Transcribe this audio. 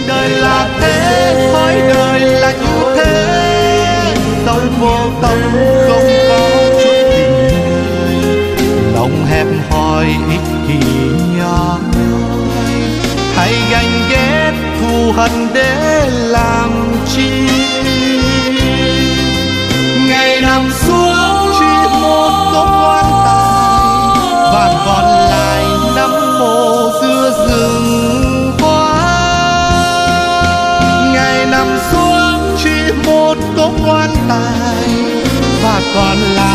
đời là thế, cõi đời là như thế, sống vô tâm không có chút gì, lòng hẹp hòi ích kỷ nhỏ nhoi, hay ganh ghét thù hận để làm chi. Ngày nằm xuống chỉ một cốc quan tài, và còn lại nắm mồ giữa rừng hoa. Ngày nằm xuống chỉ một cốc quan tài, và còn lại